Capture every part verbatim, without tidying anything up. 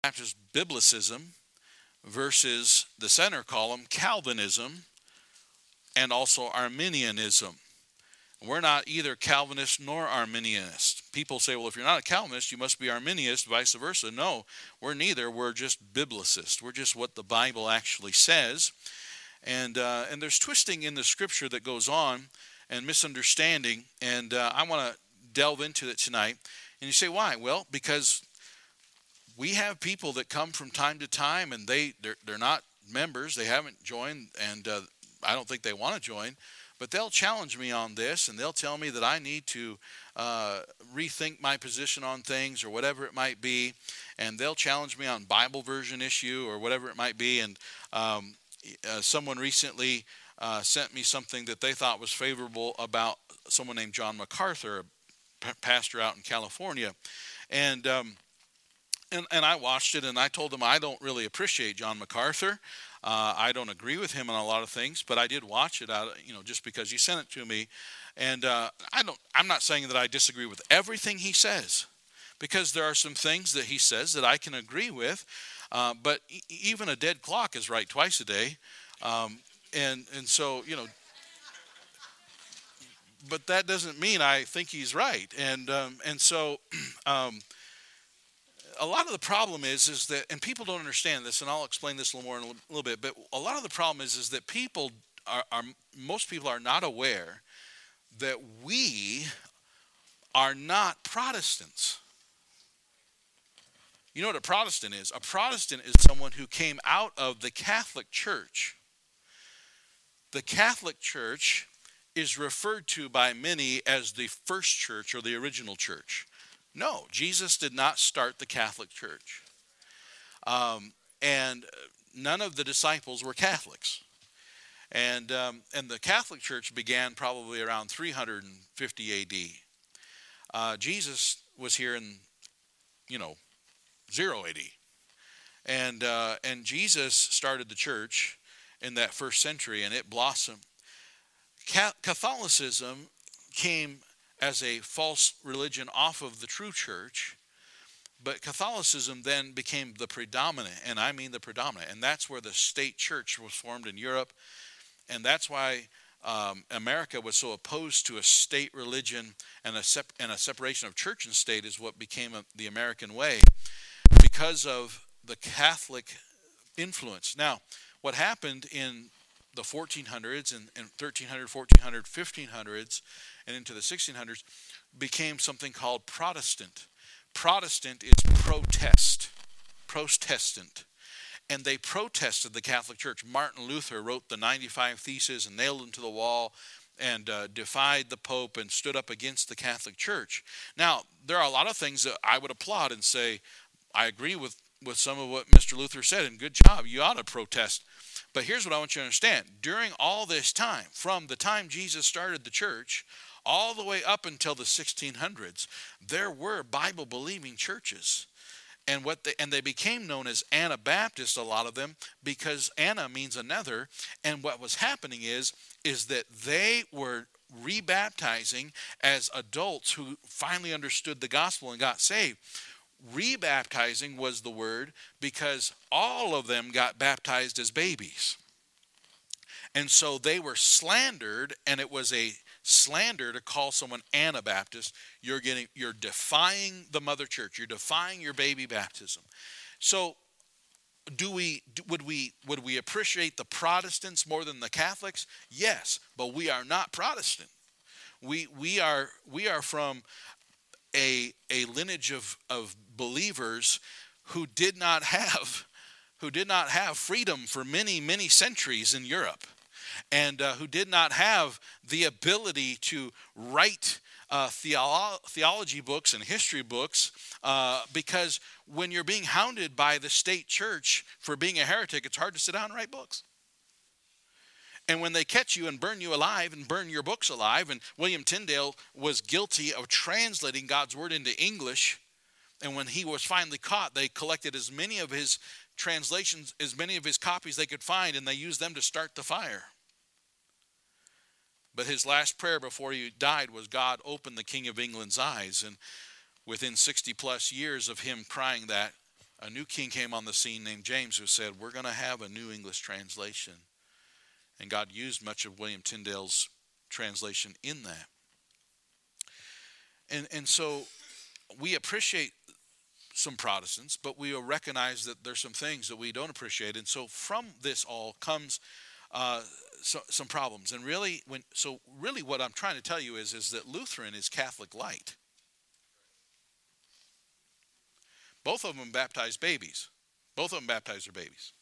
Baptist Biblicism versus the center column, Calvinism, and also Arminianism. We're not either Calvinist nor Arminianist. People say, well, if you're not a Calvinist, you must be Arminianist, vice versa. No, we're neither. We're just Biblicist. We're just what the Bible actually says. And uh, and there's twisting in the Scripture that goes on and misunderstanding. And uh, I want to delve into it tonight. And you say, why? Well, because we have people that come from time to time, and they, they're, they're not members. They haven't joined, and uh, I don't think they want to join. But they'll challenge me on this, and they'll tell me that I need to uh, rethink my position on things or whatever it might be. And they'll challenge me on Bible version issue or whatever it might be. And um, uh, someone recently uh, sent me something that they thought was favorable about someone named John MacArthur, a p- pastor out in California. And, um, and and I watched it, and I told them I don't really appreciate John MacArthur. Uh, I don't agree with him on a lot of things, but I did watch it out, you know, just because he sent it to me. And uh, I don't. I'm not saying that I disagree with everything he says, because there are some things that he says that I can agree with. Uh, but e- even a dead clock is right twice a day, um, and and so you know. But that doesn't mean I think he's right, and um, and so. Um, A lot of the problem is, is that, and people don't understand this, and I'll explain this a little more in a little bit, but a lot of the problem is, is that people are, are, most people are not aware that we are not Protestants. You know what a Protestant is? A Protestant is someone who came out of the Catholic Church. The Catholic Church is referred to by many as the first church or the original church. No, Jesus did not start the Catholic Church. Um, and none of the disciples were Catholics. And um, and the Catholic Church began probably around three hundred fifty A D. Uh, Jesus was here in, you know, zero A D. And, uh, and Jesus started the church in that first century, and it blossomed. Catholicism came as a false religion off of the true church, but Catholicism then became the predominant, and I mean the predominant, and that's where the state church was formed in Europe, and that's why um, America was so opposed to a state religion, and a, sep- and a separation of church and state is what became a, the American way, because of the Catholic influence. Now, what happened in the fourteen hundreds and, and thirteen hundred, fourteen hundred, fifteen hundreds, and into the sixteen hundreds, became something called Protestant. Protestant is protest, Protestant. And they protested the Catholic Church. Martin Luther wrote the ninety-five Theses and nailed them to the wall and uh, defied the Pope and stood up against the Catholic Church. Now, there are a lot of things that I would applaud and say, I agree with, with some of what Mister Luther said, and good job, you ought to protest. But here's what I want you to understand. During all this time, from the time Jesus started the church, all the way up until the sixteen hundreds, there were Bible-believing churches. And what they, and they became known as Anabaptists, a lot of them, because Anna means another. And what was happening is, is that they were rebaptizing as adults who finally understood the gospel and got saved. Rebaptizing was the word because all of them got baptized as babies. And so they were slandered, and it was a slander to call someone Anabaptist. You're getting, you're defying the mother church. You're defying your baby baptism. So do we, would we, would we appreciate the Protestants more than the Catholics? Yes, but we are not Protestant. We, we are, we are from a, a lineage of, of believers who did not have, who did not have freedom for many, many centuries in Europe. And uh, who did not have the ability to write uh, theolo- theology books and history books, uh, because when you're being hounded by the state church for being a heretic, it's hard to sit down and write books. And when they catch you and burn you alive and burn your books alive, and William Tyndale was guilty of translating God's word into English, and when he was finally caught, they collected as many of his translations, as many of his copies they could find, and they used them to start the fire. But his last prayer before he died was, God, open the King of England's eyes. And within sixty plus years of him crying that, a new king came on the scene named James, who said, we're going to have a New English translation. And God used much of William Tyndale's translation in that. And, and so we appreciate some Protestants, but we will recognize that there's some things that we don't appreciate. And so from this all comes uh, so, some problems. And really, when so really what I'm trying to tell you is, is that Lutheran is Catholic light. Both of them baptize babies. Both of them baptize their babies.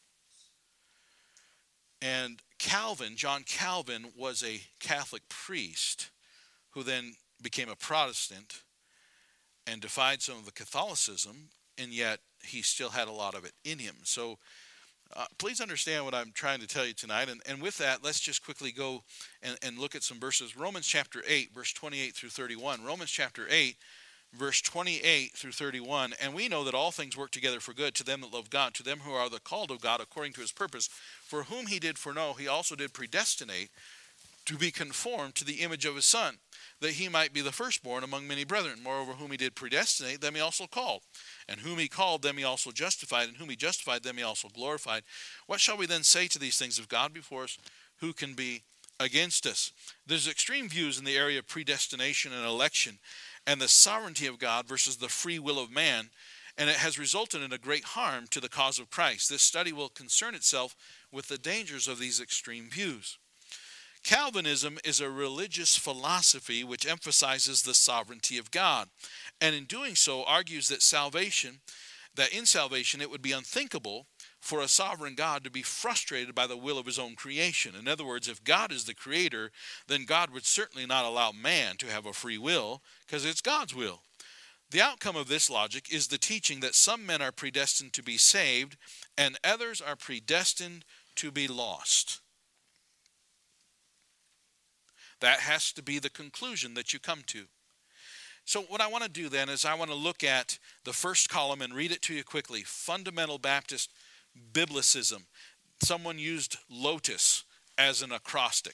And Calvin, John Calvin, was a Catholic priest who then became a Protestant and defied some of the Catholicism, and yet he still had a lot of it in him. So uh, please understand what I'm trying to tell you tonight. And, and with that, let's just quickly go and, and look at some verses. Romans chapter eight, verse twenty-eight through thirty-one. Romans chapter eight, verse twenty-eight through thirty-one. And we know that all things work together for good to them that love God, to them who are the called of God according to his purpose. For whom he did foreknow, he also did predestinate to be conformed to the image of his Son, that he might be the firstborn among many brethren. Moreover, whom he did predestinate, them he also called. And whom he called, them he also justified. And whom he justified, them he also glorified. What shall we then say to these things? If God be for us, who can be against us? There's extreme views in the area of predestination and election and the sovereignty of God versus the free will of man. And it has resulted in a great harm to the cause of Christ. This study will concern itself with the dangers of these extreme views. Calvinism is a religious philosophy which emphasizes the sovereignty of God, and in doing so argues that salvation, that in salvation it would be unthinkable for a sovereign God to be frustrated by the will of his own creation. In other words, if God is the creator, then God would certainly not allow man to have a free will, because it's God's will. The outcome of this logic is the teaching that some men are predestined to be saved and others are predestined to be lost. That has to be the conclusion that you come to. So what I want to do then is I want to look at the first column and read it to you quickly. Fundamental Baptist Biblicism. Someone used lotus as an acrostic.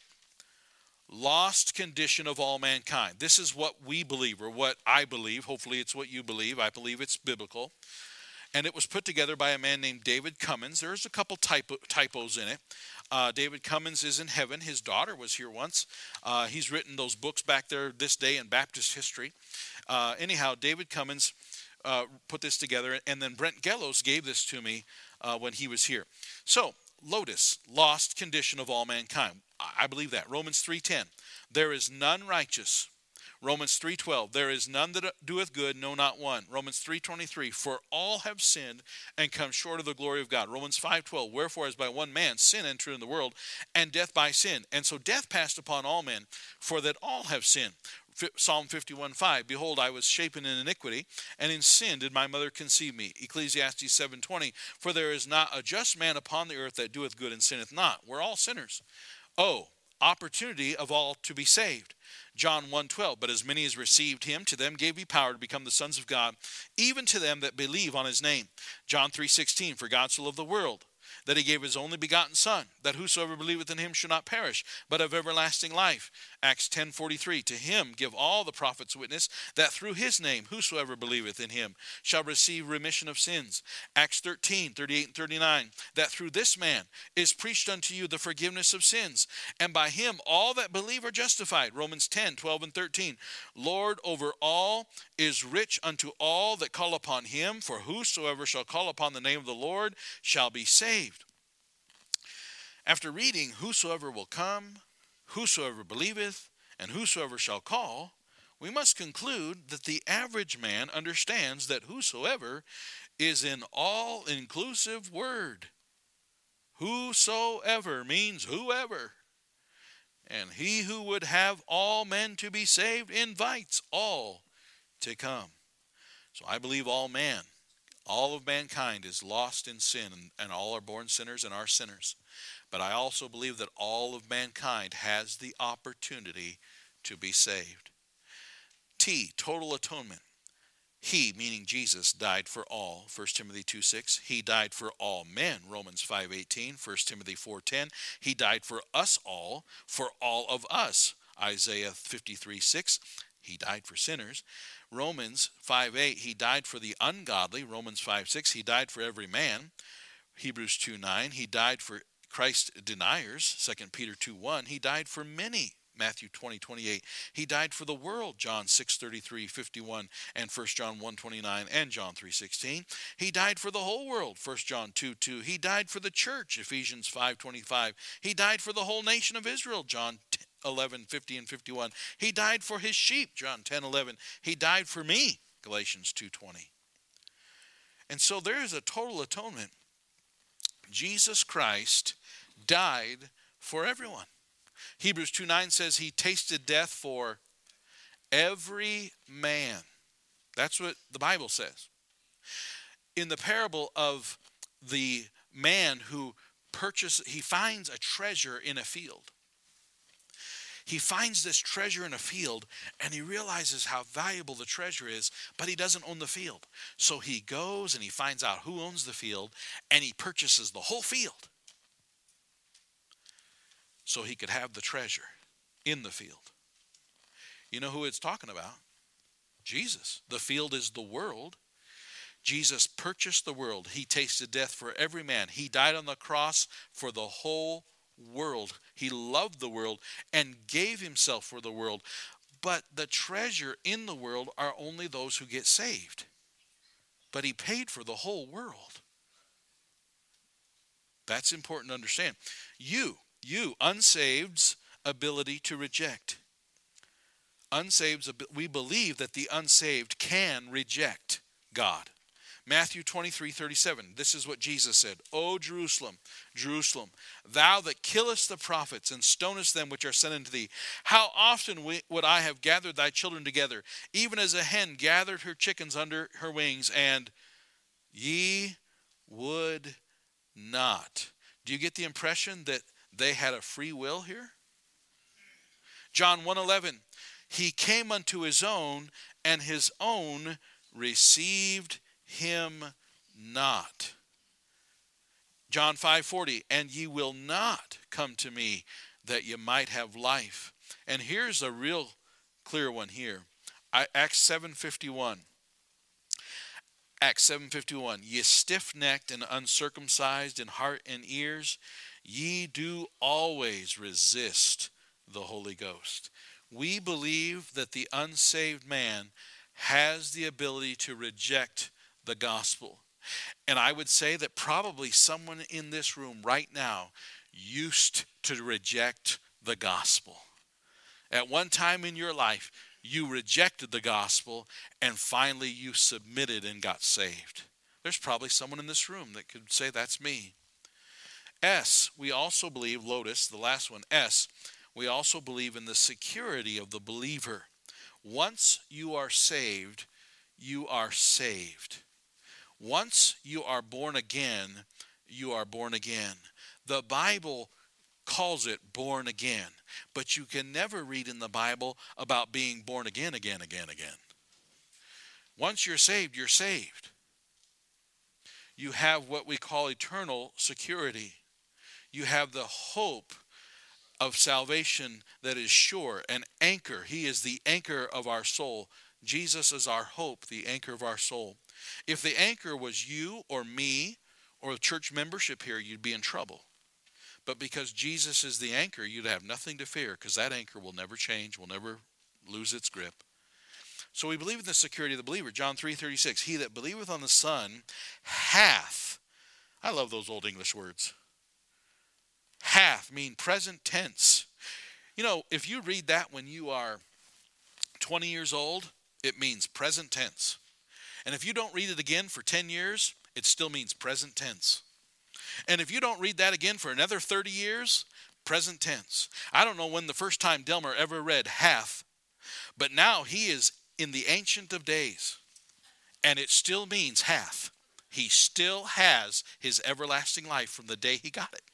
Lost condition of all mankind. This is what we believe, or what I believe. Hopefully it's what you believe. I believe it's biblical. And it was put together by a man named David Cummins. There's a couple typo, typos in it. Uh, David Cummins is in heaven. His daughter was here once. Uh, he's written those books back there, This Day in Baptist History. Uh, anyhow, David Cummins uh, put this together, and then Brent Gellows gave this to me uh, when he was here. So, lotus, lost condition of all mankind. I believe that. Romans three ten, there is none righteous. Romans three twelve, there is none that doeth good, no, not one. Romans three twenty-three, for all have sinned and come short of the glory of God. Romans five twelve, wherefore as by one man sin entered in the world, and death by sin. And so death passed upon all men, for that all have sinned. Psalm fifty-one five, behold, I was shapen in iniquity, and in sin did my mother conceive me. Ecclesiastes seven twenty, for there is not a just man upon the earth that doeth good and sinneth not. We're all sinners. Oh, opportunity of all to be saved. John one twelve, but as many as received him, to them gave he power to become the sons of God, even to them that believe on his name. John three sixteen, for God so loved the world, that he gave his only begotten Son, that whosoever believeth in him should not perish, but have everlasting life. Acts ten forty-three, to him give all the prophets witness, that through his name whosoever believeth in him shall receive remission of sins. Acts thirteen thirty-eight and thirty-nine, that through this man is preached unto you the forgiveness of sins, and by him all that believe are justified. Romans ten twelve and thirteen, Lord over all is rich unto all that call upon him, for whosoever shall call upon the name of the Lord shall be saved. After reading, whosoever will come, whosoever believeth, and whosoever shall call, we must conclude that the average man understands that whosoever is an all-inclusive word. Whosoever means whoever. And he who would have all men to be saved invites all to come. So I believe all man, all of mankind is lost in sin, and, and all are born sinners and are sinners. But I also believe that all of mankind has the opportunity to be saved. T, total atonement. He, meaning Jesus, died for all, First Timothy two six. He died for all men, Romans five eighteen, First Timothy four ten. He died for us all, for all of us, Isaiah fifty-three six. He died for sinners. Romans five eight, he died for the ungodly. Romans five six, he died for every man. Hebrews two nine, he died for Christ deniers. Second Peter two one, he died for many. Matthew twenty twenty-eight, he died for the world. John six thirty-three fifty-one and First John one twenty-nine and John three sixteen. He died for the whole world. First John two two. He died for the church. Ephesians five twenty-five. He died for the whole nation of Israel. John eleven fifty and fifty-one. He died for his sheep. John ten eleven. He died for me. Galatians two twenty. And so there is a total atonement. Jesus Christ died for everyone. Hebrews two nine says he tasted death for every man. That's what the Bible says. In the parable of the man who purchases, he finds a treasure in a field. He finds this treasure in a field and he realizes how valuable the treasure is, but he doesn't own the field. So he goes and he finds out who owns the field and he purchases the whole field, so he could have the treasure in the field. You know who it's talking about? Jesus. The field is the world. Jesus purchased the world. He tasted death for every man. He died on the cross for the whole world. He loved the world and gave himself for the world. But the treasure in the world are only those who get saved. But he paid for the whole world. That's important to understand. You You, unsaved's ability to reject. Unsaved, we believe that the unsaved can reject God. Matthew twenty-three thirty-seven, this is what Jesus said. O Jerusalem, Jerusalem, thou that killest the prophets and stonest them which are sent unto thee, how often would I have gathered thy children together, even as a hen gathered her chickens under her wings, and ye would not. Do you get the impression that they had a free will here? John one eleven, he came unto his own, and his own received him not. John five forty, and ye will not come to me that ye might have life. And here's a real clear one here. Acts seven fifty-one. Acts seven fifty-one, ye stiff-necked and uncircumcised in heart and ears, ye do always resist the Holy Ghost. We believe that the unsaved man has the ability to reject the gospel. And I would say that probably someone in this room right now used to reject the gospel. At one time in your life, you rejected the gospel and finally you submitted and got saved. There's probably someone in this room that could say, that's me. S, we also believe, Lotus, the last one, S, we also believe in the security of the believer. Once you are saved, you are saved. Once you are born again, you are born again. The Bible calls it born again, but you can never read in the Bible about being born again, again, again, again. Once you're saved, you're saved. You have what we call eternal security. You have the hope of salvation that is sure, an anchor. He is the anchor of our soul. Jesus is our hope, the anchor of our soul. If the anchor was you or me or the church membership here, you'd be in trouble. But because Jesus is the anchor, you'd have nothing to fear, because that anchor will never change, will never lose its grip. So we believe in the security of the believer. John three thirty-six, he that believeth on the Son hath, I love those old English words. Hath mean present tense. You know, if you read that when you are twenty years old, it means present tense. And if you don't read it again for ten years, it still means present tense. And if you don't read that again for another thirty years, present tense. I don't know when the first time Delmer ever read hath, but now he is in the Ancient of Days, and it still means hath. He still has his everlasting life from the day he got it.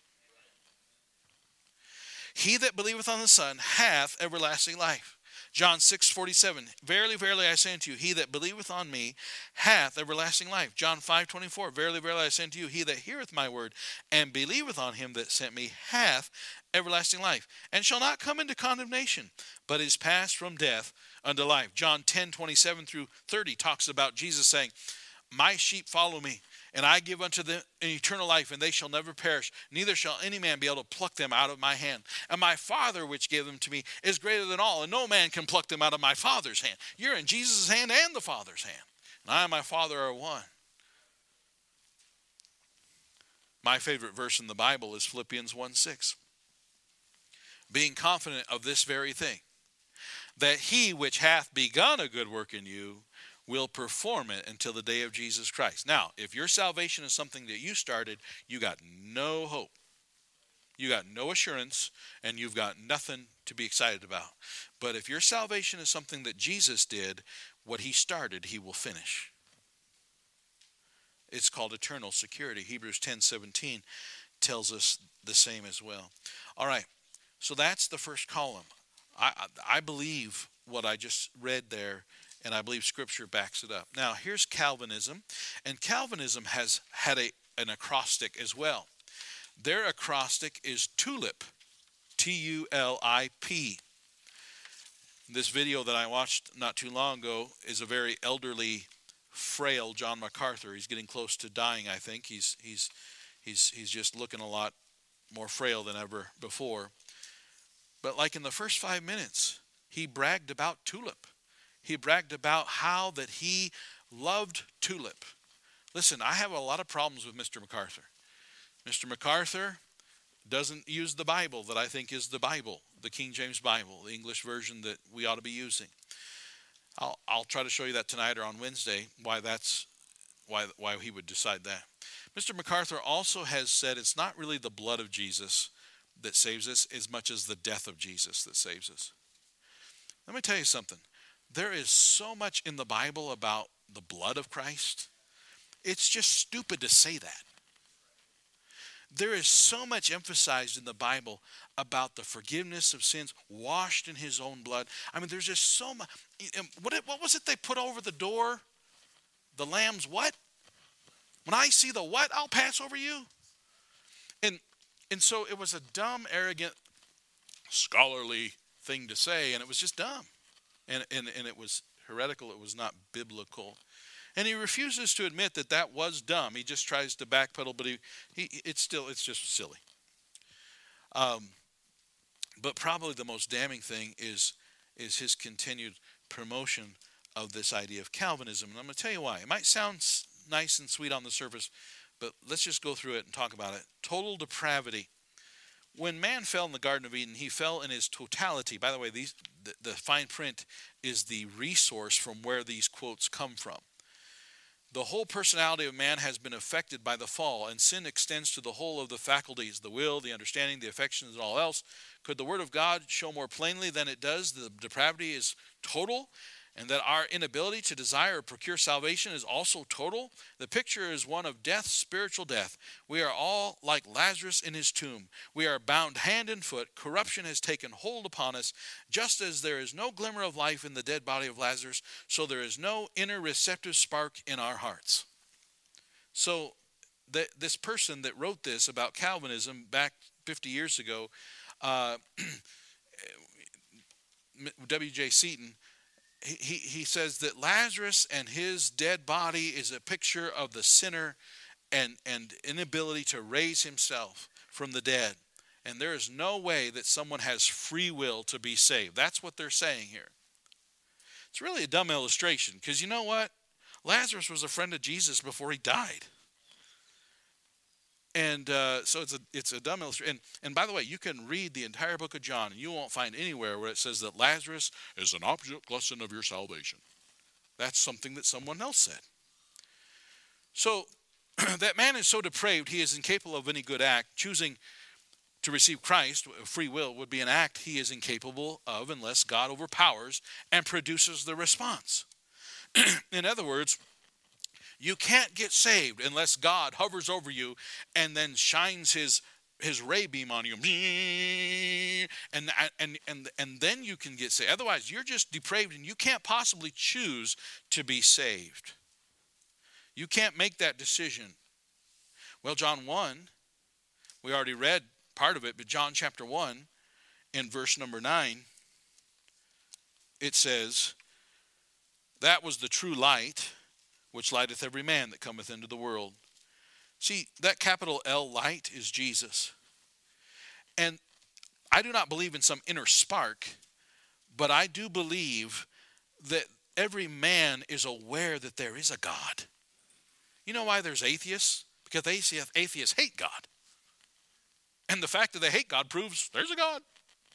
He that believeth on the Son hath everlasting life. John six forty-seven, verily, verily, I say unto you, he that believeth on me hath everlasting life. John five twenty-four, verily, verily, I say unto you, he that heareth my word and believeth on him that sent me hath everlasting life, and shall not come into condemnation, but is passed from death unto life. John ten, twenty-seven through thirty talks about Jesus saying, my sheep follow me, and I give unto them an eternal life, and they shall never perish, neither shall any man be able to pluck them out of my hand. And my Father which gave them to me is greater than all, and no man can pluck them out of my Father's hand. You're in Jesus' hand and the Father's hand. And I and my Father are one. My favorite verse in the Bible is Philippians one six. Being confident of this very thing, that he which hath begun a good work in you will perform it until the day of Jesus Christ. Now, if your salvation is something that you started, you got no hope. You got no assurance, and you've got nothing to be excited about. But if your salvation is something that Jesus did, what he started, he will finish. It's called eternal security. Hebrews ten seventeen tells us the same as well. All right, so that's the first column. I, I believe what I just read there, and I believe Scripture backs it up. Now, here's Calvinism, and Calvinism has had a, an acrostic as well. Their acrostic is TULIP, T U L I P. This video that I watched not too long ago is a very elderly, frail John MacArthur. He's getting close to dying, I think. He's, he's, he's, he's just looking a lot more frail than ever before. But like in the first five minutes, he bragged about TULIP. He bragged about how that he loved TULIP. Listen, I have a lot of problems with Mister MacArthur. Mister MacArthur doesn't use the Bible that I think is the Bible, the King James Bible, the English version that we ought to be using. I'll, I'll try to show you that tonight or on Wednesday, why that's why, why he would decide that. Mister MacArthur also has said it's not really the blood of Jesus that saves us as much as the death of Jesus that saves us. Let me tell you something. There is so much in the Bible about the blood of Christ. It's just stupid to say that. There is so much emphasized in the Bible about the forgiveness of sins washed in his own blood. I mean, there's just so much. What, what was it they put over the door? The lamb's what? When I see the what, I'll pass over you. And and so it was a dumb, arrogant, scholarly thing to say, and it was just dumb. And, and, and it was heretical. It was not biblical. And he refuses to admit that that was dumb. He just tries to backpedal, but he, he it's still, it's just silly. Um, but probably the most damning thing is, is his continued promotion of this idea of Calvinism. And I'm going to tell you why. It might sound nice and sweet on the surface, but let's just go through it and talk about it. Total depravity. When man fell in the Garden of Eden, he fell in his totality. By the way, these, the, the fine print is the resource from where these quotes come from. The whole personality of man has been affected by the fall, and sin extends to the whole of the faculties, the will, the understanding, the affections, and all else. Could the Word of God show more plainly than it does the depravity is total, and that our inability to desire or procure salvation is also total? The picture is one of death, spiritual death. We are all like Lazarus in his tomb. We are bound hand and foot. Corruption has taken hold upon us. Just as there is no glimmer of life in the dead body of Lazarus, so there is no inner receptive spark in our hearts. So the, this person that wrote this about Calvinism back fifty years ago, uh, W J Seaton, He, he says that Lazarus and his dead body is a picture of the sinner and, and inability to raise himself from the dead. And there is no way that someone has free will to be saved. That's what they're saying here. It's really a dumb illustration because you know what? Lazarus was a friend of Jesus before he died. And uh, so it's a it's a dumb illustration. And, and by the way, you can read the entire book of John, and you won't find anywhere where it says that Lazarus is an object lesson of your salvation. That's something that someone else said. So that man is so depraved, he is incapable of any good act. Choosing to receive Christ, free will, would be an act he is incapable of unless God overpowers and produces the response. In other words, you can't get saved unless God hovers over you and then shines his his ray beam on you. And, and, and, and then you can get saved. Otherwise, you're just depraved and you can't possibly choose to be saved. You can't make that decision. Well, John one, we already read part of it, but John chapter one in verse number nine, it says, that was the true light, which lighteth every man that cometh into the world. See, that capital L light is Jesus. And I do not believe in some inner spark, but I do believe that every man is aware that there is a God. You know why there's atheists? Because atheists, atheists hate God. And the fact that they hate God proves there's a God.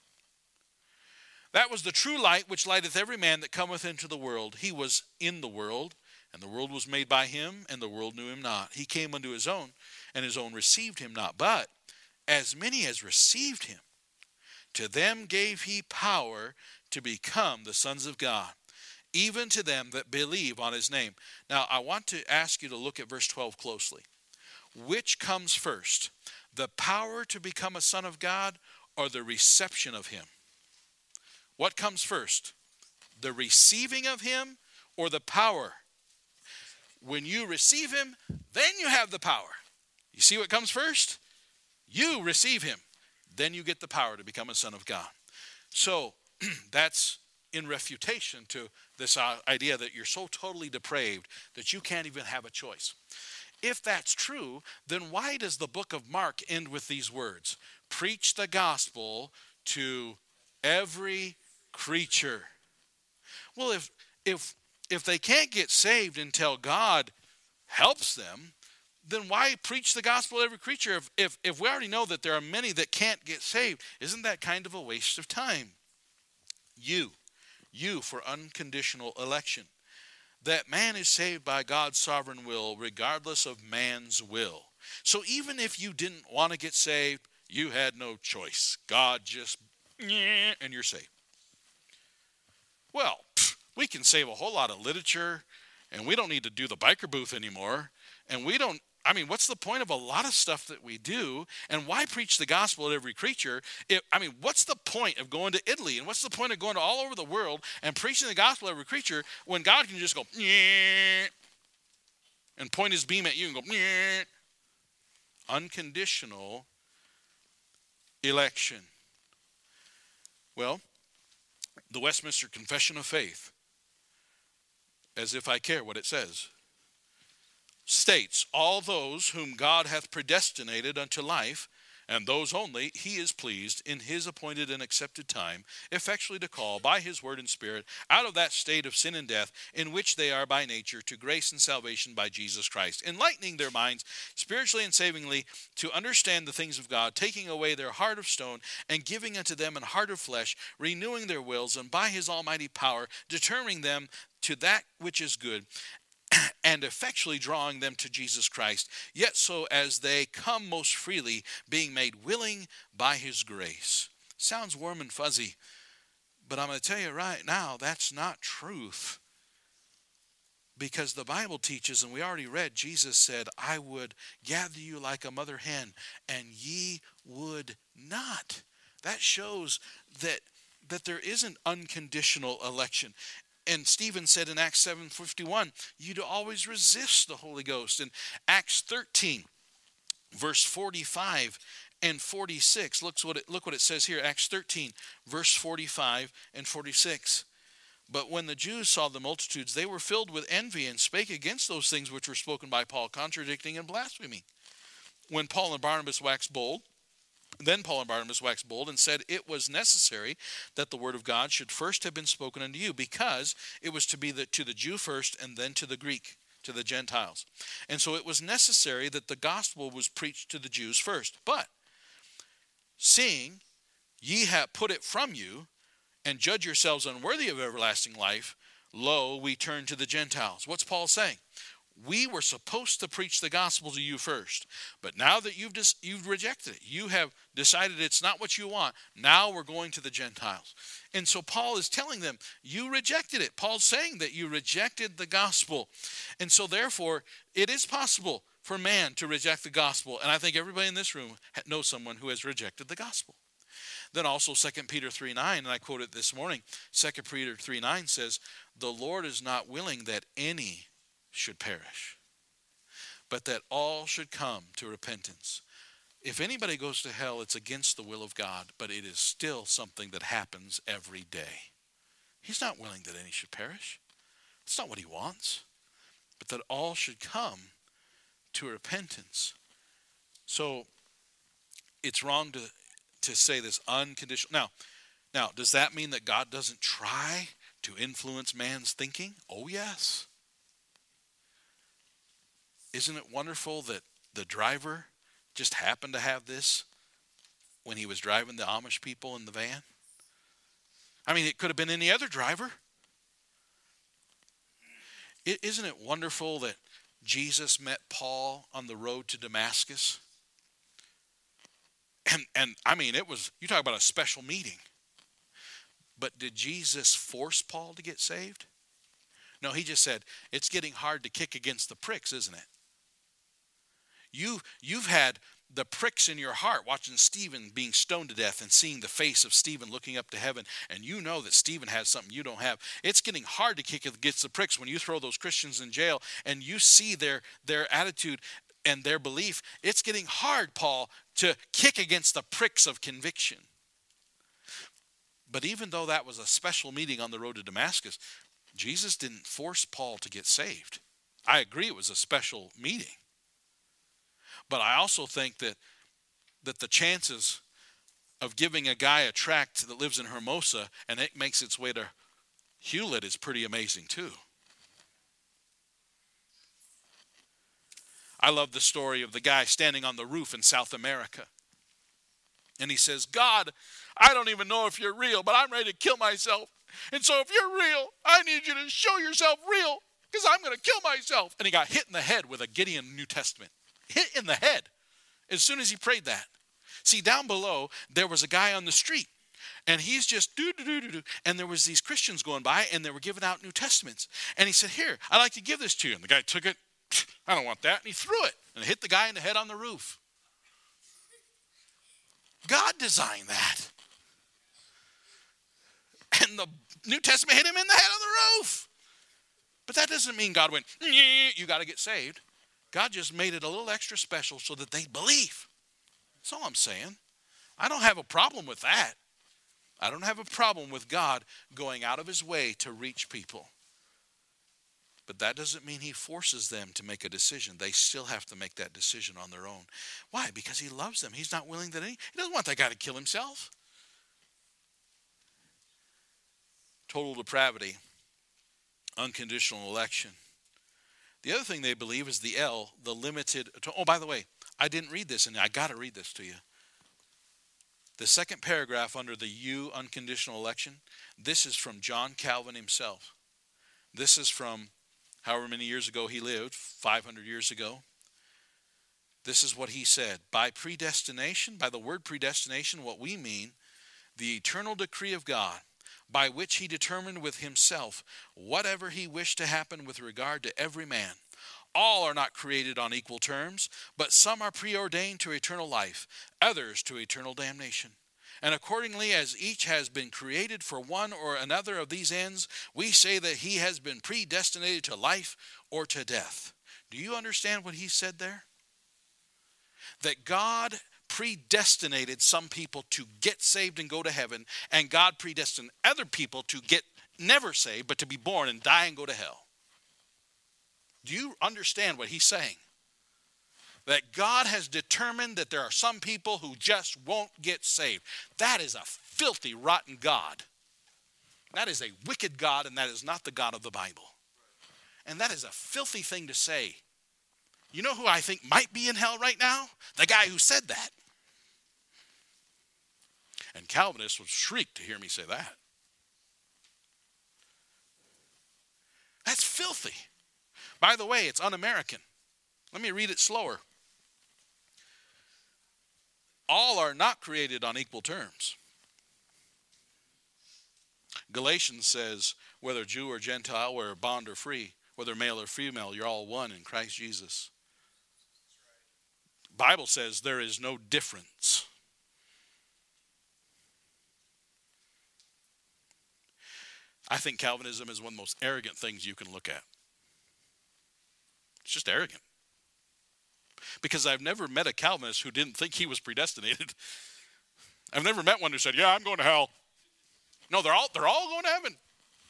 That was the true light which lighteth every man that cometh into the world. He was in the world, and the world was made by him, and the world knew him not. He came unto his own, and his own received him not. But as many as received him, to them gave he power to become the sons of God, even to them that believe on his name. Now, I want to ask you to look at verse twelve closely. Which comes first, the power to become a son of God or the reception of him? What comes first, the receiving of him or the power? When you receive him, then you have the power. You see what comes first? You receive him. Then you get the power to become a son of God. So that's in refutation to this uh, idea that you're so totally depraved that you can't even have a choice. If that's true, then why does the book of Mark end with these words? Preach the gospel to every creature. Well, if if if they can't get saved until God helps them, then why preach the gospel to every creature? If, if, if we already know that there are many that can't get saved, isn't that kind of a waste of time? You, you for unconditional election. That man is saved by God's sovereign will, regardless of man's will. So even if you didn't want to get saved, you had no choice. God just, and you're saved. Well, we can save a whole lot of literature, and we don't need to do the biker booth anymore. And we don't, I mean, what's the point of a lot of stuff that we do? And why preach the gospel to every creature? If, I mean, what's the point of going to Italy? And what's the point of going to all over the world and preaching the gospel to every creature when God can just go, and point his beam at you and go, unconditional election. Well, the Westminster Confession of Faith, as if I care what it says, states, all those whom God hath predestinated unto life, and those only he is pleased in his appointed and accepted time, effectually to call by his word and spirit out of that state of sin and death in which they are by nature to grace and salvation by Jesus Christ, enlightening their minds spiritually and savingly to understand the things of God, taking away their heart of stone and giving unto them an heart of flesh, renewing their wills, and by his almighty power determining them to that which is good, and effectually drawing them to Jesus Christ, yet so as they come most freely, being made willing by his grace. Sounds warm and fuzzy, but I'm going to tell you right now, that's not truth. Because the Bible teaches, and we already read, Jesus said, I would gather you like a mother hen, and ye would not. That shows that, that there isn't unconditional election. And Stephen said in Acts seven fifty-one, you'd always resist the Holy Ghost. In Acts thirteen, verse forty-five and forty-six, look what it, look what it says here, Acts thirteen, verse forty-five and forty-six. But when the Jews saw the multitudes, they were filled with envy and spake against those things which were spoken by Paul, contradicting and blaspheming. When Paul and Barnabas waxed bold, Then Paul and Barnabas waxed bold and said, it was necessary that the word of God should first have been spoken unto you, because it was to be the, to the Jew first and then to the Greek, to the Gentiles. And so it was necessary that the gospel was preached to the Jews first. But seeing ye have put it from you, and judge yourselves unworthy of everlasting life, lo, we turn to the Gentiles. What's Paul saying? We were supposed to preach the gospel to you first. But now that you've dis- you've rejected it, you have decided it's not what you want, now we're going to the Gentiles. And so Paul is telling them, you rejected it. Paul's saying that you rejected the gospel. And so therefore, it is possible for man to reject the gospel. And I think everybody in this room knows someone who has rejected the gospel. Then also Second Peter three nine, and I quote it this morning, Second Peter three nine says, the Lord is not willing that any should perish, but that all should come to repentance. If anybody goes to hell, it's against the will of God, but it is still something that happens every day. He's not willing that any should perish. That's not what he wants. But that all should come to repentance. So it's wrong to, to say this unconditional. Now, now, does that mean that God doesn't try to influence man's thinking? Oh, yes. Isn't it wonderful that the driver just happened to have this when he was driving the Amish people in the van? I mean, it could have been any other driver. It, isn't it wonderful that Jesus met Paul on the road to Damascus? And, and I mean, it was, you talk about a special meeting. But did Jesus force Paul to get saved? No, he just said, it's getting hard to kick against the pricks, isn't it? You, you've had the pricks in your heart watching Stephen being stoned to death and seeing the face of Stephen looking up to heaven, and you know that Stephen has something you don't have. It's getting hard to kick against the pricks when you throw those Christians in jail and you see their, their attitude and their belief. It's getting hard, Paul, to kick against the pricks of conviction. But even though that was a special meeting on the road to Damascus, Jesus didn't force Paul to get saved. I agree it was a special meeting. But I also think that that the chances of giving a guy a tract that lives in Hermosa and it makes its way to Hewlett is pretty amazing too. I love the story of the guy standing on the roof in South America. And he says, God, I don't even know if you're real, but I'm ready to kill myself. And so if you're real, I need you to show yourself real because I'm going to kill myself. And he got hit in the head with a Gideon New Testament. Hit in the head as soon as he prayed that. See, down below, there was a guy on the street. And he's just do-do-do-do-do. And there was these Christians going by, and they were giving out New Testaments. And he said, here, I'd like to give this to you. And the guy took it. I don't want that. And he threw it and hit the guy in the head on the roof. God designed that. And the New Testament hit him in the head on the roof. But that doesn't mean God went, you got to get saved. God just made it a little extra special so that they'd believe. That's all I'm saying. I don't have a problem with that. I don't have a problem with God going out of his way to reach people. But that doesn't mean he forces them to make a decision. They still have to make that decision on their own. Why? Because he loves them. He's not willing that any, he doesn't want that guy to kill himself. Total depravity. Unconditional election. The other thing they believe is the L, the limited. Oh, by the way, I didn't read this, and I got to read this to you. The second paragraph under the U, unconditional election, this is from John Calvin himself. This is from however many years ago he lived, five hundred years ago. This is what he said. By predestination, by the word predestination, what we mean, the eternal decree of God, by which he determined with himself whatever he wished to happen with regard to every man. All are not created on equal terms, but some are preordained to eternal life, others to eternal damnation. And accordingly, as each has been created for one or another of these ends, we say that he has been predestinated to life or to death. Do you understand what he said there? That God predestinated some people to get saved and go to heaven, and God predestined other people to get never saved, but to be born and die and go to hell. Do you understand what he's saying? That God has determined that there are some people who just won't get saved. That is a filthy, rotten God. That is a wicked God, and that is not the God of the Bible. And that is a filthy thing to say. You know who I think might be in hell right now? The guy who said that. And Calvinists would shriek to hear me say that. That's filthy. By the way, it's un-American. Let me read it slower. All are not created on equal terms. Galatians says, whether Jew or Gentile, whether bond or free, whether male or female, you're all one in Christ Jesus. The Bible says there is no difference. I think Calvinism is one of the most arrogant things you can look at. It's just arrogant. Because I've never met a Calvinist who didn't think he was predestinated. I've never met one who said, yeah, I'm going to hell. No, they're all they're all going to heaven.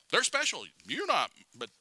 They're special. You're not. But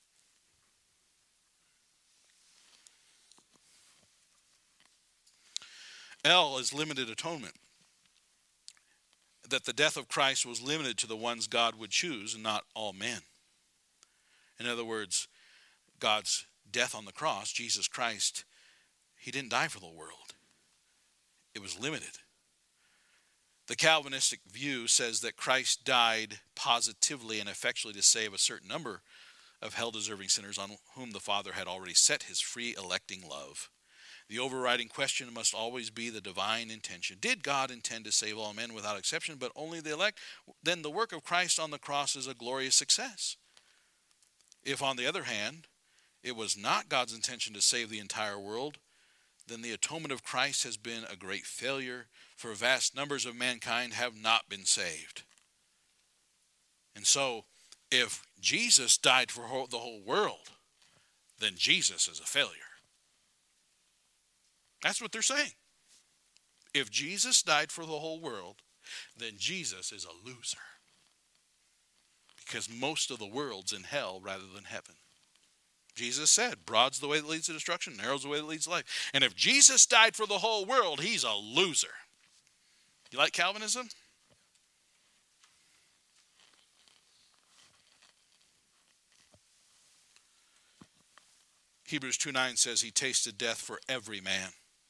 L is limited atonement. That the death of Christ was limited to the ones God would choose and not all men. In other words, God's death on the cross, Jesus Christ, he didn't die for the world. It was limited. The Calvinistic view says that Christ died positively and effectually to save a certain number of hell-deserving sinners on whom the Father had already set his free electing love. The overriding question must always be the divine intention. Did God intend to save all men without exception, but only the elect? Then the work of Christ on the cross is a glorious success. If, on the other hand, it was not God's intention to save the entire world, then the atonement of Christ has been a great failure, for vast numbers of mankind have not been saved. And so, if Jesus died for the whole world, then Jesus is a failure. That's what they're saying. If Jesus died for the whole world, then Jesus is a loser. Because most of the world's in hell rather than heaven. Jesus said, broad's the way that leads to destruction, narrow's the way that leads to life. And if Jesus died for the whole world, he's a loser. You like Calvinism? Hebrews two nine says he tasted death for every man.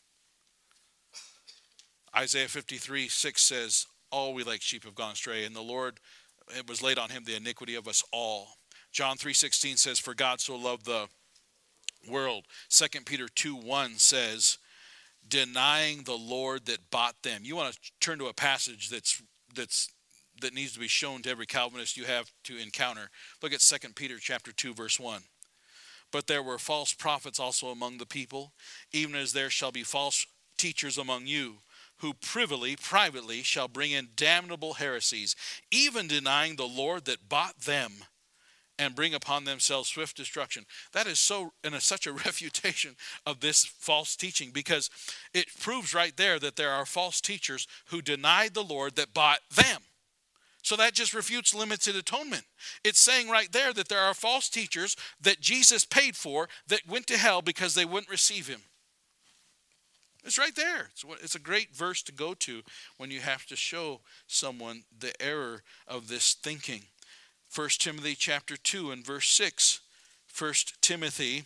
Isaiah fifty-three six says, all we like sheep have gone astray, and the Lord, it was laid on him the iniquity of us all. John three sixteen says, for God so loved the world. Second Peter two one says, denying the Lord that bought them. You want to turn to a passage that's that's that needs to be shown to every Calvinist you have to encounter. Look at Second Peter chapter two, verse one. But there were false prophets also among the people, even as there shall be false teachers among you, who privily, privately shall bring in damnable heresies, even denying the Lord that bought them, and bring upon themselves swift destruction. That is so, and it's such a refutation of this false teaching, because it proves right there that there are false teachers who denied the Lord that bought them. So that just refutes limited atonement. It's saying right there that there are false teachers that Jesus paid for that went to hell because they wouldn't receive him. It's right there. It's, it's a great verse to go to when you have to show someone the error of this thinking. First Timothy chapter two and verse six. First Timothy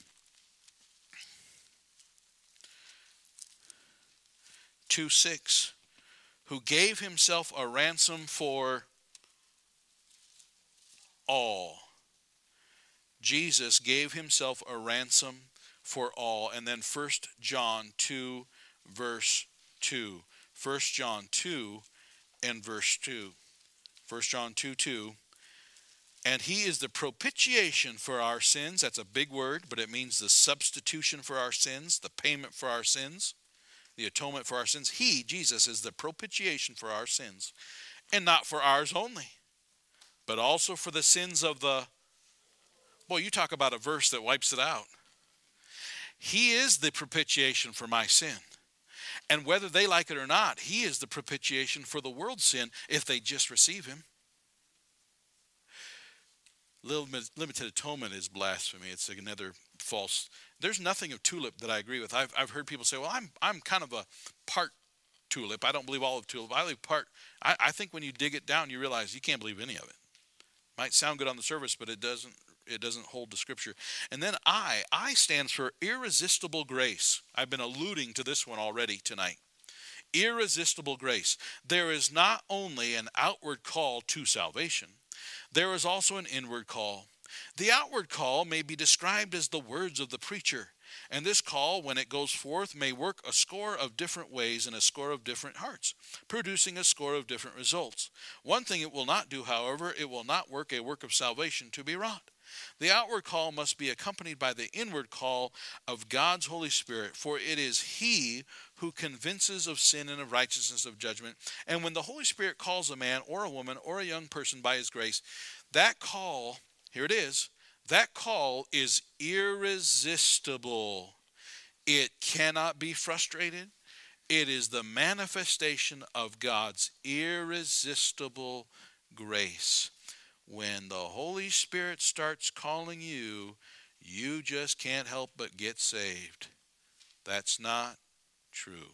two six. Who gave himself a ransom for all. Jesus gave himself a ransom for all. And then First John two verse two. First John two and verse two. First John two two. And he is the propitiation for our sins. That's a big word, but it means the substitution for our sins, the payment for our sins, the atonement for our sins. He, Jesus, is the propitiation for our sins. And not for ours only, but also for the sins of the... Boy, you talk about a verse that wipes it out. He is the propitiation for my sin. And whether they like it or not, he is the propitiation for the world's sin if they just receive him. Limited atonement is blasphemy. It's another false. There's nothing of tulip that I agree with. I've I've heard people say, "Well, I'm I'm kind of a part tulip. I don't believe all of tulip. I believe part." I, I think when you dig it down, you realize you can't believe any of it. Might sound good on the surface, but it doesn't. It doesn't hold the scripture. And then I I stands for irresistible grace. I've been alluding to this one already tonight. Irresistible grace. There is not only an outward call to salvation. There is also an inward call. The outward call may be described as the words of the preacher. And this call, when it goes forth, may work a score of different ways in a score of different hearts, producing a score of different results. One thing it will not do, however, it will not work a work of salvation to be wrought. The outward call must be accompanied by the inward call of God's Holy Spirit, for it is he who convinces of sin and of righteousness of judgment. And when the Holy Spirit calls a man or a woman or a young person by his grace, that call, here it is, that call is irresistible. It cannot be frustrated. It is the manifestation of God's irresistible grace. when the Holy Spirit starts calling you, you just can't help but get saved. That's not true.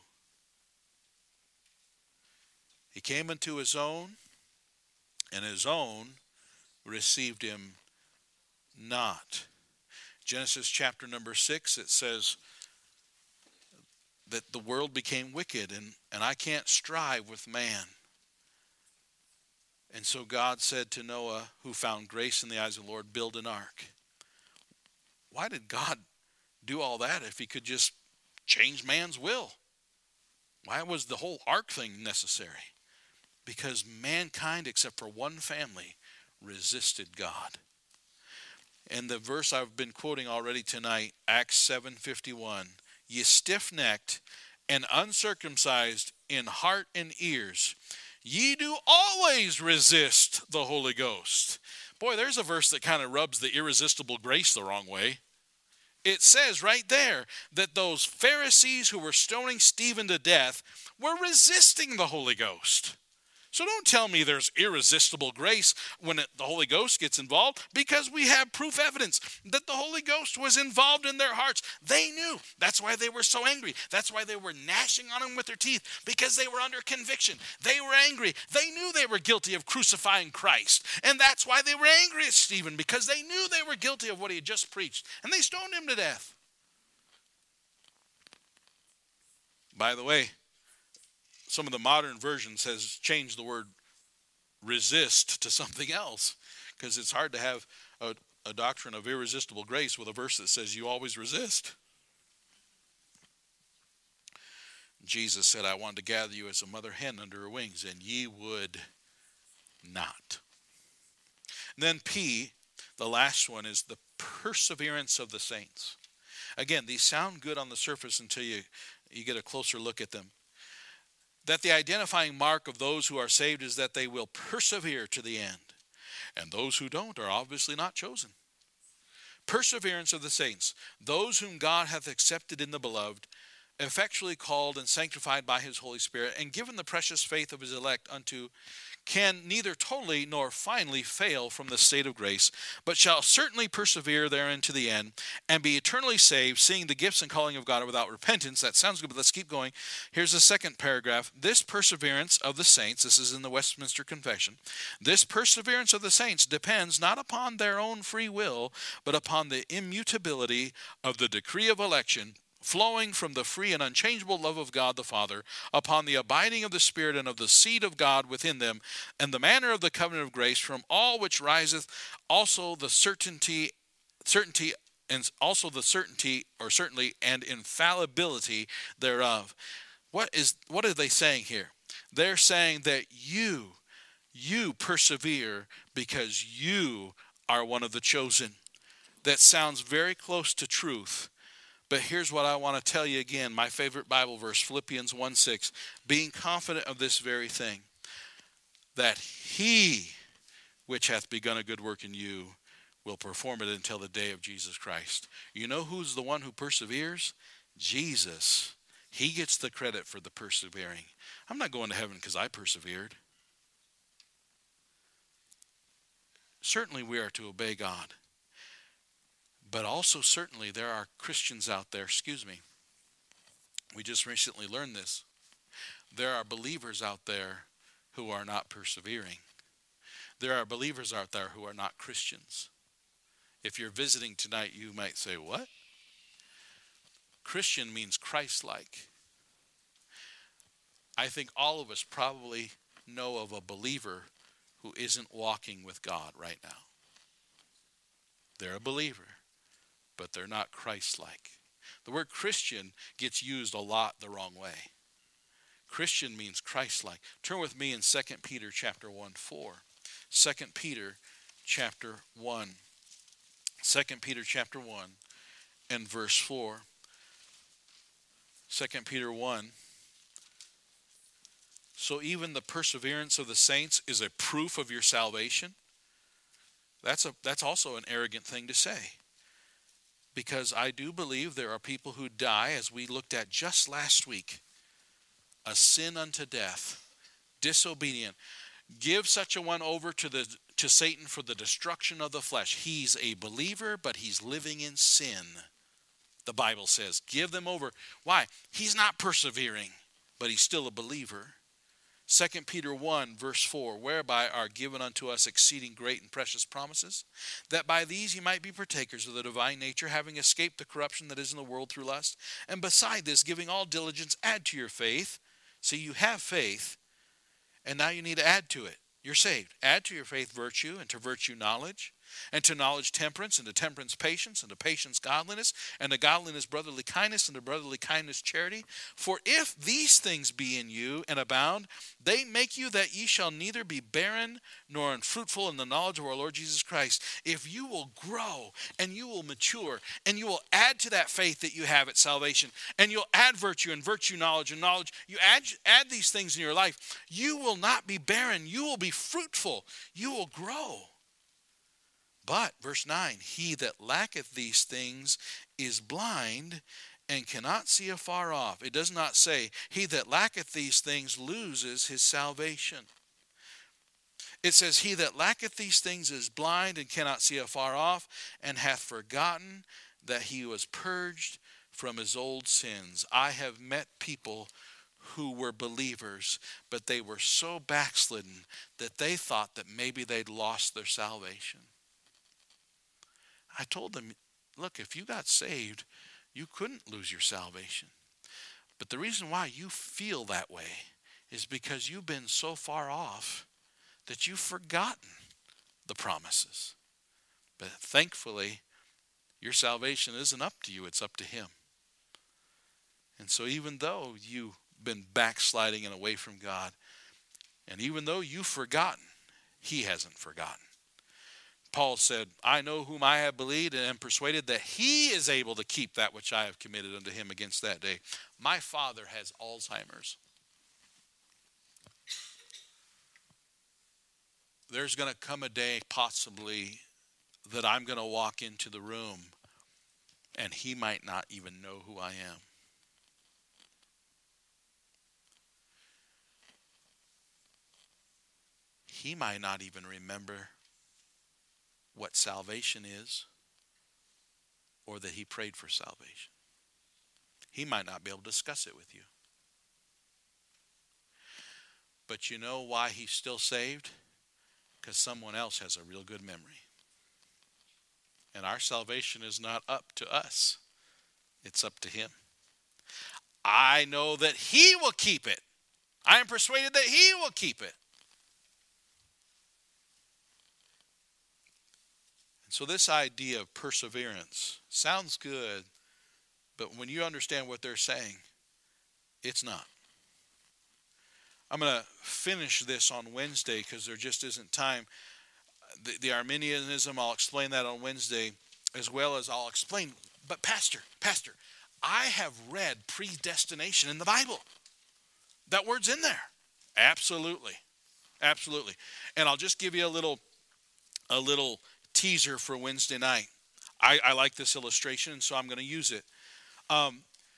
He came into his own, and his own received him not. Genesis chapter number six, it says that the world became wicked, and, and I can't strive with man. And so God said to Noah, who found grace in the eyes of the Lord, build an ark. Why did God do all that if he could just change man's will? Why was the whole ark thing necessary? Because mankind, except for one family, resisted God. And the verse I've been quoting already tonight, Acts seven fifty-one, ye stiff-necked and uncircumcised in heart and ears, ye do always resist the Holy Ghost. Boy, there's a verse that kind of rubs the irresistible grace the wrong way. It says right there that those Pharisees who were stoning Stephen to death were resisting the Holy Ghost. So don't tell me there's irresistible grace when it, the Holy Ghost gets involved, because we have proof evidence that the Holy Ghost was involved in their hearts. They knew. That's why they were so angry. That's why they were gnashing on him with their teeth, because they were under conviction. They were angry. They knew they were guilty of crucifying Christ. And that's why they were angry at Stephen, because they knew they were guilty of what he had just preached. And they stoned him to death. By the way, some of the modern versions has changed the word resist to something else, because it's hard to have a, a doctrine of irresistible grace with a verse that says you always resist. Jesus said, I wanted to gather you as a mother hen under her wings, and ye would not. And then P, the last one, is the perseverance of the saints. Again, these sound good on the surface until you, you get a closer look at them. That the identifying mark of those who are saved is that they will persevere to the end. And those who don't are obviously not chosen. Perseverance of the saints, those whom God hath accepted in the beloved, effectually called and sanctified by his Holy Spirit, and given the precious faith of his elect unto, can neither totally nor finally fail from the state of grace, but shall certainly persevere therein to the end, and be eternally saved, seeing the gifts and calling of God are without repentance. That sounds good, but let's keep going. Here's the second paragraph. This perseverance of the saints, this is in the Westminster Confession, this perseverance of the saints depends not upon their own free will, but upon the immutability of the decree of election, flowing from the free and unchangeable love of God the Father, upon the abiding of the Spirit and of the seed of God within them, and the manner of the covenant of grace, from all which riseth also the certainty, certainty, and also the certainty, or certainly, and infallibility thereof. What is what are they saying here? They're saying that you, you persevere because you are one of the chosen. That sounds very close to truth. But here's what I want to tell you again, my favorite Bible verse, Philippians one six, being confident of this very thing, that he which hath begun a good work in you will perform it until the day of Jesus Christ. You know who's the one who perseveres? Jesus. He gets the credit for the persevering. I'm not going to heaven because I persevered. Certainly we are to obey God. But also certainly there are Christians out there, excuse me, we just recently learned this. There are believers out there who are not persevering. There are believers out there who are not Christians. If you're visiting tonight, you might say, what? Christian means Christ-like. I think all of us probably know of a believer who isn't walking with God right now. They're a believer, but they're not Christ-like. The word Christian gets used a lot the wrong way. Christian means Christ-like. Turn with me in Second Peter chapter one, four. Second Peter chapter one. Second Peter chapter one and verse four. Second Peter one. So even the perseverance of the saints is a proof of your salvation. That's a that's also an arrogant thing to say. Because I do believe there are people who die, as we looked at just last week, a sin unto death, disobedient. Give such a one over to the to Satan for the destruction of the flesh. He's a believer, but he's living in sin. The Bible says, give them over. Why? He's not persevering, but he's still a believer. Second Peter one, verse four, whereby are given unto us exceeding great and precious promises, that by these ye might be partakers of the divine nature, having escaped the corruption that is in the world through lust. And beside this, giving all diligence, add to your faith. See, you have faith, and now you need to add to it. You're saved. Add to your faith virtue, and to virtue knowledge, and to knowledge temperance, and to temperance patience, and to patience godliness, and to godliness brotherly kindness, and to brotherly kindness charity. For if these things be in you and abound, they make you that ye shall neither be barren nor unfruitful in the knowledge of our Lord Jesus Christ. If you will grow and you will mature and you will add to that faith that you have at salvation, and you'll add virtue and virtue knowledge and knowledge, you add, add these things in your life, you will not be barren. You will be fruitful. You will grow. But, verse nine, he that lacketh these things is blind and cannot see afar off. It does not say, he that lacketh these things loses his salvation. It says, he that lacketh these things is blind and cannot see afar off, and hath forgotten that he was purged from his old sins. I have met people who were believers, but they were so backslidden that they thought that maybe they'd lost their salvation. I told them, look, if you got saved, you couldn't lose your salvation. But the reason why you feel that way is because you've been so far off that you've forgotten the promises. But thankfully, your salvation isn't up to you, it's up to him. And so even though you've been backsliding and away from God, and even though you've forgotten, he hasn't forgotten. Paul said, I know whom I have believed and am persuaded that he is able to keep that which I have committed unto him against that day. My father has Alzheimer's. There's going to come a day possibly that I'm going to walk into the room and he might not even know who I am. He might not even remember what salvation is, or that he prayed for salvation. He might not be able to discuss it with you. But you know why he's still saved? Because someone else has a real good memory. And our salvation is not up to us. It's up to him. I know that he will keep it. I am persuaded that he will keep it. So this idea of perseverance sounds good, but when you understand what they're saying, it's not. I'm going to finish this on Wednesday because there just isn't time. The, the Arminianism, I'll explain that on Wednesday, as well as I'll explain. But Pastor, Pastor, I have read predestination in the Bible. That word's in there. Absolutely. Absolutely. And I'll just give you a little, a little teaser for Wednesday night. I, I like this illustration, and so I'm going to use it. Um,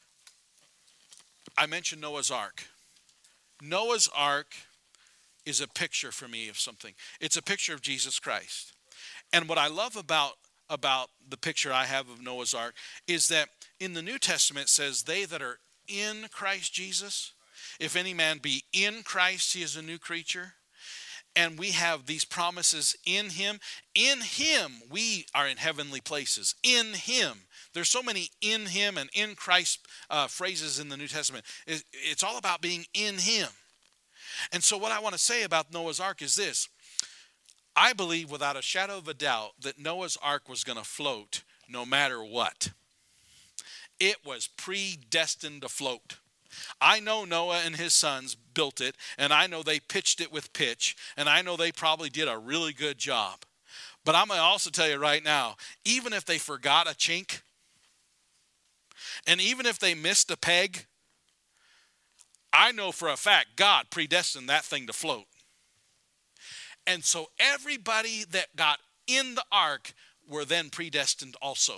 I mentioned Noah's Ark. Noah's Ark is a picture for me of something. It's a picture of Jesus Christ. And what I love about, about the picture I have of Noah's Ark is that in the New Testament it says, they that are in Christ Jesus, if any man be in Christ, he is a new creature. And we have these promises in him. In him, we are in heavenly places. In him. There's so many in him and in Christ uh, phrases in the New Testament. It's all about being in him. And so what I want to say about Noah's Ark is this. I believe without a shadow of a doubt that Noah's Ark was going to float no matter what. It was predestined to float. I know Noah and his sons built it, and I know they pitched it with pitch, and I know they probably did a really good job. But I'm going to also tell you right now, even if they forgot a chink, and even if they missed a peg, I know for a fact God predestined that thing to float. And so everybody that got in the ark were then predestined also.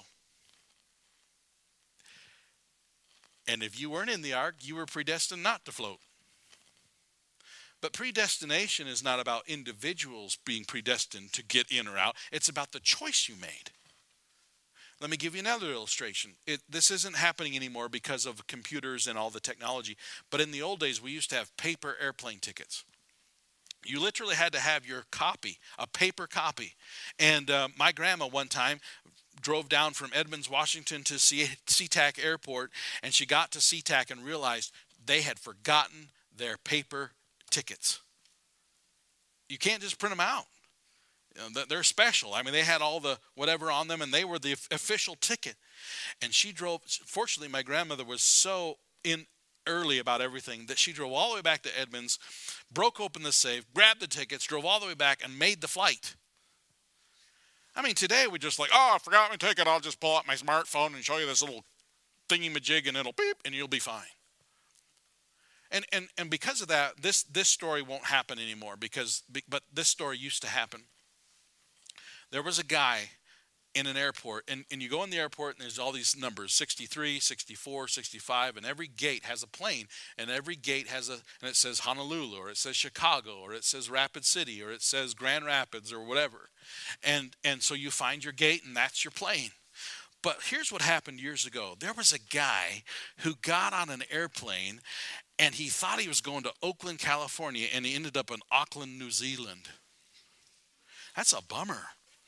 And if you weren't in the ark, you were predestined not to float. But predestination is not about individuals being predestined to get in or out. It's about the choice you made. Let me give you another illustration. It, this isn't happening anymore because of computers and all the technology. But in the old days, we used to have paper airplane tickets. You literally had to have your copy, a paper copy. And uh, my grandma one time drove down from Edmonds, Washington to SeaTac Airport, and she got to SeaTac and realized they had forgotten their paper tickets. You can't just print them out. You know, they're special. I mean, they had all the whatever on them, and they were the official ticket. And she drove, fortunately, my grandmother was so in early about everything that she drove all the way back to Edmonds, broke open the safe, grabbed the tickets, drove all the way back, and made the flight. I mean, today we just like, oh, I forgot my ticket. I'll just pull out my smartphone and show you this little thingy-majig, and it'll beep, and you'll be fine. And and and because of that, this this story won't happen anymore. Because, but this story used to happen. There was a guy in an airport, and, and you go in the airport, and there's all these numbers, sixty-three, sixty-four, sixty-five, and every gate has a plane, and every gate has a, and it says Honolulu, or it says Chicago, or it says Rapid City, or it says Grand Rapids, or whatever. And and so you find your gate, and that's your plane. But here's what happened years ago. There was a guy who got on an airplane, and he thought he was going to Oakland, California, and he ended up in Auckland, New Zealand. That's a bummer.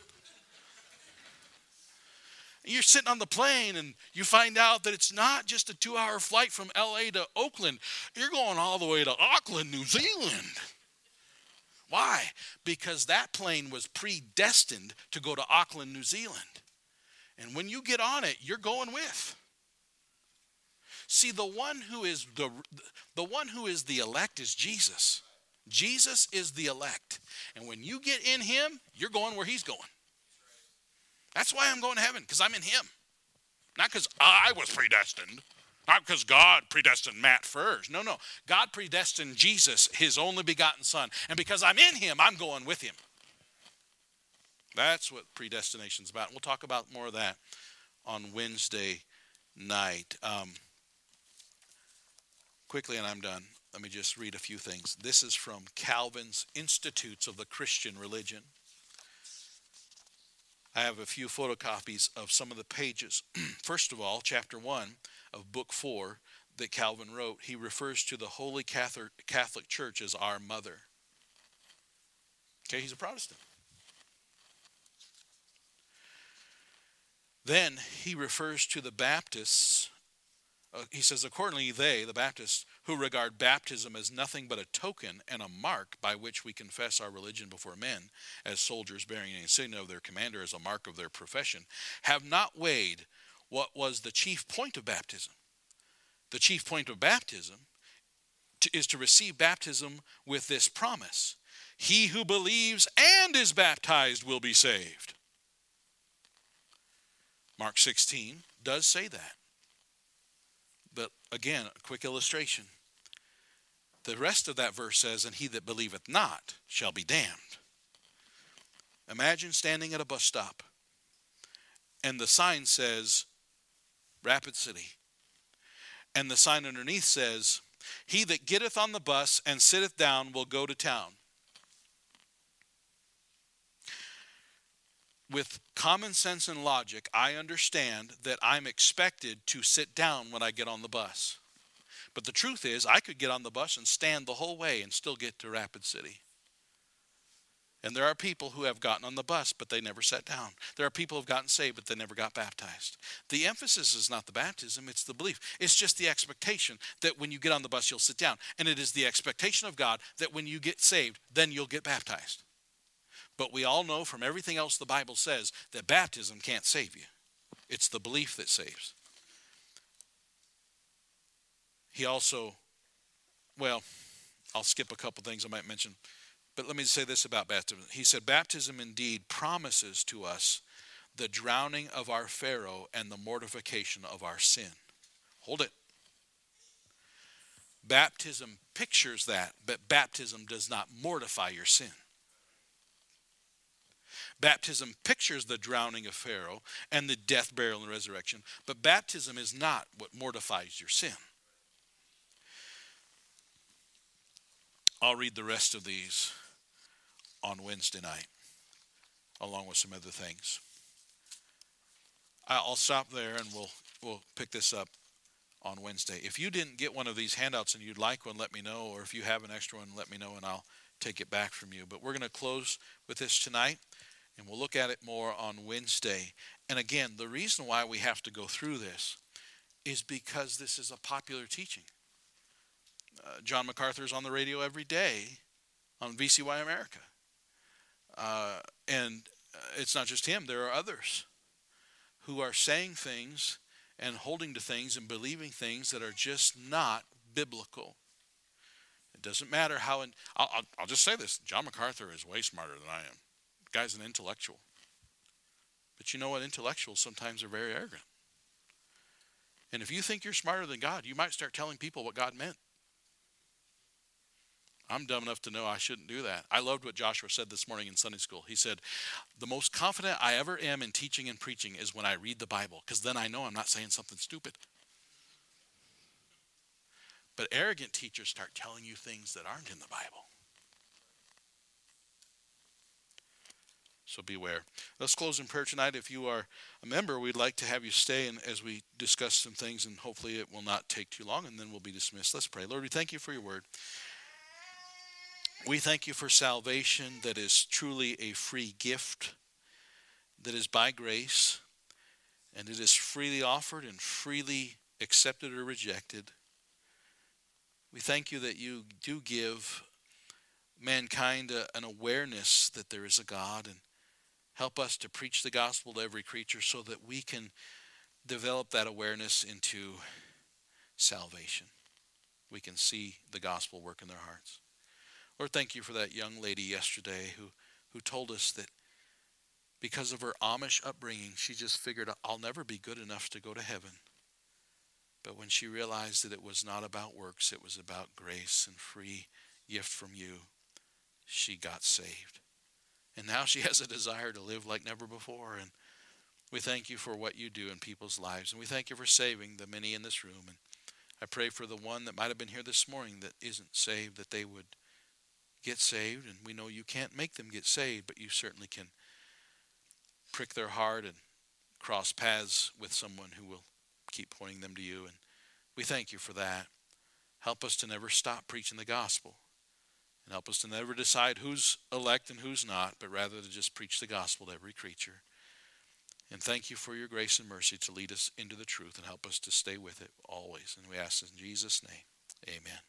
You're sitting on the plane, and you find out that it's not just a two-hour flight from L A to Oakland. You're going all the way to Auckland, New Zealand. Why? Because that plane was predestined to go to Auckland, New Zealand. And when you get on it, you're going with. See, the one who is the, the one who is the elect is Jesus. Jesus is the elect. And when you get in him, you're going where he's going. That's why I'm going to heaven, because I'm in him. Not because I was predestined. Not because God predestined Matt first. No, no. God predestined Jesus, his only begotten son. And because I'm in him, I'm going with him. That's what predestination's about. We'll talk about more of that on Wednesday night. Um, quickly, and I'm done. Let me just read a few things. This is from Calvin's Institutes of the Christian Religion. I have a few photocopies of some of the pages. First of all, chapter one of book four that Calvin wrote, he refers to the Holy Catholic, Catholic Church as our mother. Okay, he's a Protestant. Then he refers to the Baptists. Uh, he says, accordingly, they, the Baptists, who regard baptism as nothing but a token and a mark by which we confess our religion before men, as soldiers bearing a sign of their commander as a mark of their profession, have not weighed what was the chief point of baptism. The chief point of baptism to, is to receive baptism with this promise: he who believes and is baptized will be saved. Mark sixteen does say that. But again, a quick illustration. The rest of that verse says, and he that believeth not shall be damned. Imagine standing at a bus stop, and the sign says, Rapid City. And the sign underneath says, he that getteth on the bus and sitteth down will go to town. With common sense and logic, I understand that I'm expected to sit down when I get on the bus. But the truth is, I could get on the bus and stand the whole way and still get to Rapid City. And there are people who have gotten on the bus, but they never sat down. There are people who have gotten saved, but they never got baptized. The emphasis is not the baptism, it's the belief. It's just the expectation that when you get on the bus, you'll sit down. And it is the expectation of God that when you get saved, then you'll get baptized. But we all know from everything else the Bible says that baptism can't save you. It's the belief that saves. He also, well, I'll skip a couple things I might mention. But let me say this about baptism. He said, baptism indeed promises to us the drowning of our Pharaoh and the mortification of our sin. Hold it. Baptism pictures that, but baptism does not mortify your sin. Baptism pictures the drowning of Pharaoh and the death, burial, and resurrection. But baptism is not what mortifies your sin. I'll read the rest of these on Wednesday night, along with some other things. I'll stop there and we'll we'll pick this up on Wednesday. If you didn't get one of these handouts and you'd like one, let me know. Or if you have an extra one, let me know and I'll take it back from you. But we're going to close with this tonight, and we'll look at it more on Wednesday. And again, the reason why we have to go through this is because this is a popular teaching. Uh, John MacArthur is on the radio every day on V C Y America. Uh, and it's not just him. There are others who are saying things and holding to things and believing things that are just not biblical. It doesn't matter how... In, I'll, I'll, I'll just say this. John MacArthur is way smarter than I am. The guy's an intellectual. But you know what? Intellectuals sometimes are very arrogant. And if you think you're smarter than God, you might start telling people what God meant. I'm dumb enough to know I shouldn't do that. I loved what Joshua said this morning in Sunday school. He said, the most confident I ever am in teaching and preaching is when I read the Bible, because then I know I'm not saying something stupid. But arrogant teachers start telling you things that aren't in the Bible. So beware. Let's close in prayer tonight. If you are a member, we'd like to have you stay and as we discuss some things, and hopefully it will not take too long, and then we'll be dismissed. Let's pray. Lord, we thank you for your word. We thank you for salvation that is truly a free gift, that is by grace, and it is freely offered and freely accepted or rejected. We thank you that you do give mankind a, an awareness that there is a God, and help us to preach the gospel to every creature so that we can develop that awareness into salvation. We can see the gospel work in their hearts. Lord, thank you for that young lady yesterday who, who told us that because of her Amish upbringing, she just figured, I'll never be good enough to go to heaven. But when she realized that it was not about works, it was about grace and free gift from you, she got saved. And now she has a desire to live like never before. And we thank you for what you do in people's lives. And we thank you for saving the many in this room. And I pray for the one that might have been here this morning that isn't saved, that they would get saved. And we know you can't make them get saved, but you certainly can prick their heart and cross paths with someone who will keep pointing them to you. And we thank you for that. Help us to never stop preaching the gospel. And help us to never decide who's elect and who's not, but rather to just preach the gospel to every creature. And thank you for your grace and mercy to lead us into the truth and help us to stay with it always. And we ask in Jesus' name, amen.